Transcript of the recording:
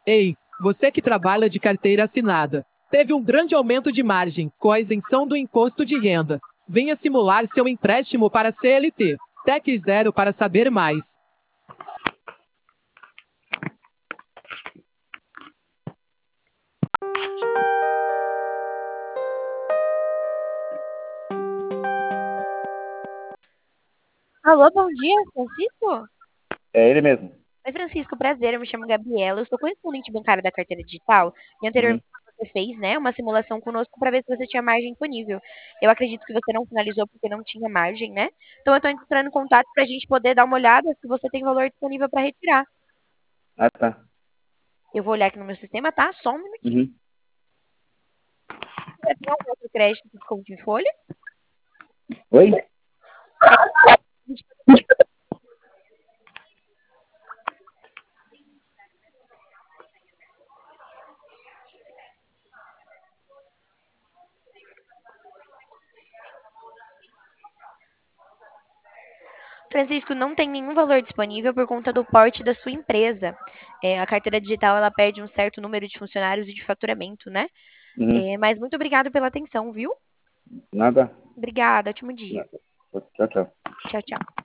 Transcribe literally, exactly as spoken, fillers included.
Ei, você que trabalha de carteira assinada, teve um grande aumento de margem com a isenção do imposto de renda. Venha simular seu empréstimo para C L T. Tec Zero para saber mais. Alô, bom dia, Francisco? É ele mesmo. Oi, Francisco, prazer, eu me chamo Gabriela, eu sou correspondente bancária da carteira digital e Uhum. anteriormente você fez, né, uma simulação conosco para ver se você tinha margem disponível. Eu acredito que você não finalizou porque não tinha margem, né? Então eu estou entrando em contato para a gente poder dar uma olhada se você tem valor disponível para retirar. Ah, tá. Eu vou olhar aqui no meu sistema, tá? Só um minutinho. Uhum. Você tem algum outro crédito que desconto em folha? Oi? Francisco, não tem nenhum valor disponível por conta do porte da sua empresa. É, a carteira digital ela perde um certo número de funcionários e de faturamento, né? Uhum. É, mas muito obrigada pela atenção, viu? Nada. Obrigada, ótimo dia. Nada. Tchau, tchau. Tchau, tchau.